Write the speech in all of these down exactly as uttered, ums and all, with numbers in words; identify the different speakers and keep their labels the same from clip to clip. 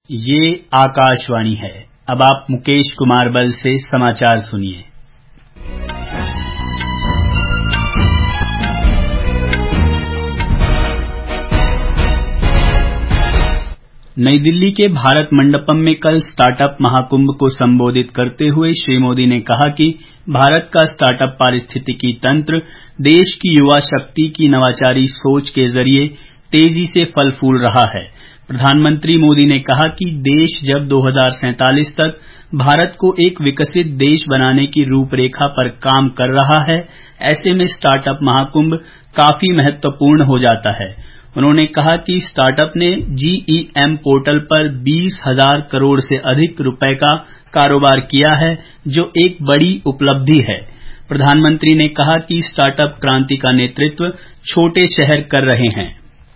Speaker 1: ये आकाशवाणी है। अब आप मुकेश कुमार बल से समाचार सुनिए। नई दिल्ली के भारत मंडपम में कल स्टार्टअप महाकुंभ को संबोधित करते हुए श्री मोदी ने कहा कि भारत का स्टार्टअप पारिस्थितिकी तंत्र देश की युवा शक्ति की नवाचारी सोच के जरिए तेजी से फल फूल रहा है। प्रधानमंत्री मोदी ने कहा कि देश जब दो हज़ार सैंतालीस तक भारत को एक विकसित देश बनाने की रूपरेखा पर काम कर रहा है, ऐसे में स्टार्टअप महाकुंभ काफी महत्वपूर्ण हो जाता है। उन्होंने कहा कि स्टार्टअप ने जीईएम पोर्टल पर बीस हजार करोड़ से अधिक रुपए का कारोबार किया है, जो एक बड़ी उपलब्धि है। प्रधानमंत्री ने कहा कि स्टार्टअप क्रांति का नेतृत्व छोटे शहर कर रहे हैं।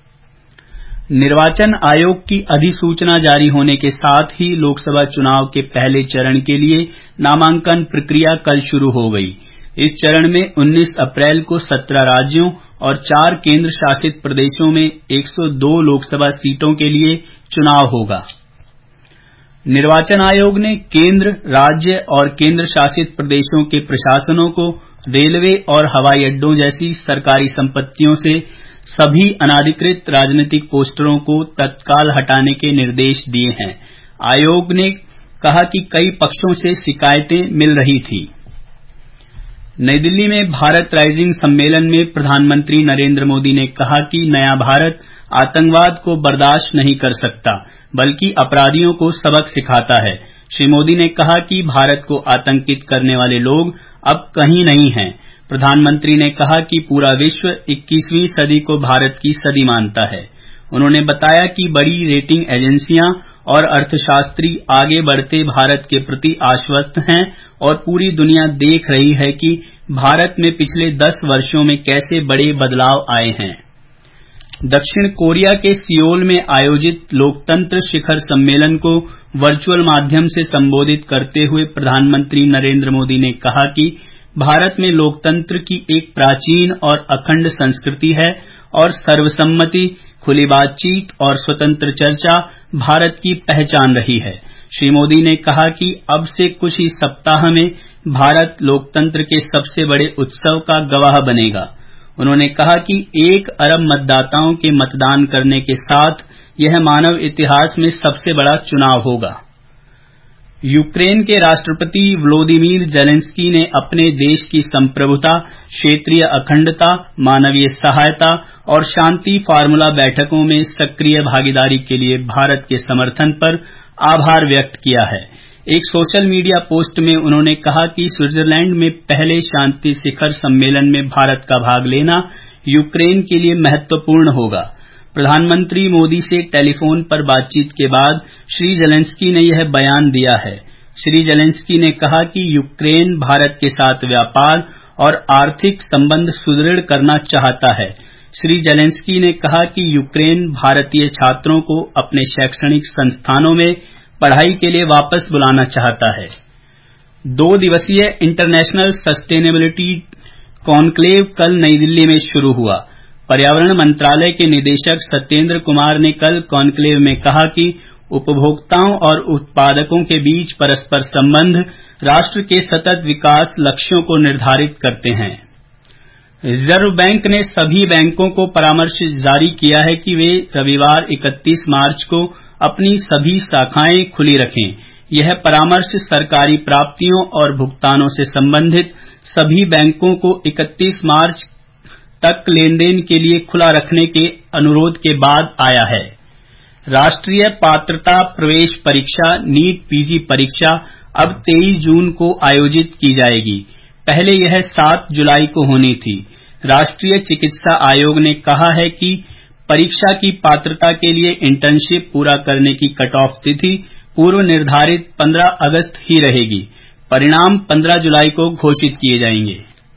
Speaker 1: निर्वाचन आयोग की अधिसूचना जारी होने के साथ ही लोकसभा चुनाव के पहले चरण के लिए नामांकन प्रक्रिया कल शुरू हो गई। इस चरण में उन्नीस अप्रैल को सत्रह राज्यों और चार केंद्र शासित प्रदेशों में एक सौ दो लोकसभा सीटों के लिए चुनाव होगा। निर्वाचन आयोग ने केंद्र, राज्य और केंद्र शासित प्रदेशों के प्रशासनों को रेलवे और हवाई अड्डों जैसी सरकारी संपत्तियों से सभी अनाधिकृत राजनीतिक पोस्टरों को तत्काल हटाने के निर्देश दिए हैं। आयोग ने कहा कि कई पक्षों से शिकायतें मिल रही थी। नई दिल्ली में भारत राइजिंग सम्मेलन में प्रधानमंत्री नरेंद्र मोदी ने कहा कि नया भारत आतंकवाद को बर्दाश्त नहीं कर सकता, बल्कि अपराधियों को सबक सिखाता है। श्री मोदी ने कहा कि भारत को आतंकित करने वाले लोग अब कहीं नहीं हैं। प्रधानमंत्री ने कहा कि पूरा विश्व इक्कीसवीं सदी को भारत की सदी मानता है। उन्होंने बताया कि बड़ी रेटिंग एजेंसियां और अर्थशास्त्री आगे बढ़ते भारत के प्रति आश्वस्त हैं और पूरी दुनिया देख रही है कि भारत में पिछले दस वर्षों में कैसे बड़े बदलाव आए हैं। दक्षिण कोरिया के सियोल में आयोजित लोकतंत्र शिखर सम्मेलन को वर्चुअल माध्यम से संबोधित करते हुए प्रधानमंत्री नरेंद्र मोदी ने कहा कि भारत में लोकतंत्र की एक प्राचीन और अखंड संस्कृति है और सर्वसम्मति, खुली बातचीत और स्वतंत्र चर्चा भारत की पहचान रही है। श्री मोदी ने कहा कि अब से कुछ ही सप्ताह में भारत लोकतंत्र के सबसे बड़े उत्सव का गवाह बनेगा। उन्होंने कहा कि एक अरब मतदाताओं के मतदान करने के साथ यह मानव इतिहास में सबसे बड़ा चुनाव होगा। यूक्रेन के राष्ट्रपति व्लादिमीर जेलेंस्की ने अपने देश की संप्रभुता, क्षेत्रीय अखंडता, मानवीय सहायता और शांति फार्मूला बैठकों में सक्रिय भागीदारी के लिए भारत के समर्थन पर आभार व्यक्त किया है। एक सोशल मीडिया पोस्ट में उन्होंने कहा कि स्विट्जरलैंड में पहले शांति शिखर सम्मेलन में भारत का भाग लेना यूक्रेन के लिए महत्वपूर्ण होगा। प्रधानमंत्री मोदी से टेलीफोन पर बातचीत के बाद श्री जेलेंस्की ने यह बयान दिया है। श्री जेलेंस्की ने कहा कि यूक्रेन भारत के साथ व्यापार और आर्थिक संबंध सुदृढ़ करना चाहता है। श्री जेलेंस्की ने कहा कि यूक्रेन भारतीय छात्रों को अपने शैक्षणिक संस्थानों में पढ़ाई के लिए वापस बुलाना चाहता है। दो दिवसीय इंटरनेशनल सस्टेनेबिलिटी कॉन्क्लेव कल नई दिल्ली में शुरू हुआ। पर्यावरण मंत्रालय के निदेशक सत्येंद्र कुमार ने कल कॉन्क्लेव में कहा कि उपभोक्ताओं और उत्पादकों के बीच परस्पर संबंध राष्ट्र के सतत विकास लक्ष्यों को निर्धारित करते हैं। रिजर्व बैंक ने सभी बैंकों को परामर्श जारी किया है कि वे रविवार इकतीस मार्च को अपनी सभी शाखाएं खुली रखें। यह परामर्श सरकारी प्राप्तियों और भुगतानों से संबंधित सभी बैंकों को इकतीस मार्च तक लेनदेन के लिए खुला रखने के अनुरोध के बाद आया है। राष्ट्रीय पात्रता प्रवेश परीक्षा नीट पीजी परीक्षा अब तेईस जून को आयोजित की जाएगी। पहले यह सात जुलाई को होनी थी। राष्ट्रीय चिकित्सा आयोग ने कहा है कि परीक्षा की पात्रता के लिए इंटर्नशिप पूरा करने की कट ऑफ तिथि पूर्व निर्धारित पंद्रह अगस्त ही रहेगी। परिणाम पंद्रह जुलाई को घोषित किए जाएंगे।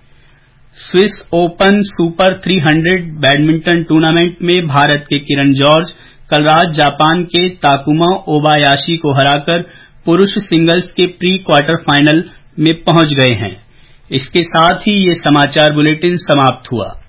Speaker 1: स्विस ओपन सुपर तीन सौ बैडमिंटन टूर्नामेंट में भारत के किरण जॉर्ज कल रात जापान के ताकुमा ओबायाशी को हराकर पुरुष सिंगल्स के प्री क्वार्टर फाइनल में पहुंच गए हैं। इसके साथ ही ये समाचार बुलेटिन समाप्त हुआ।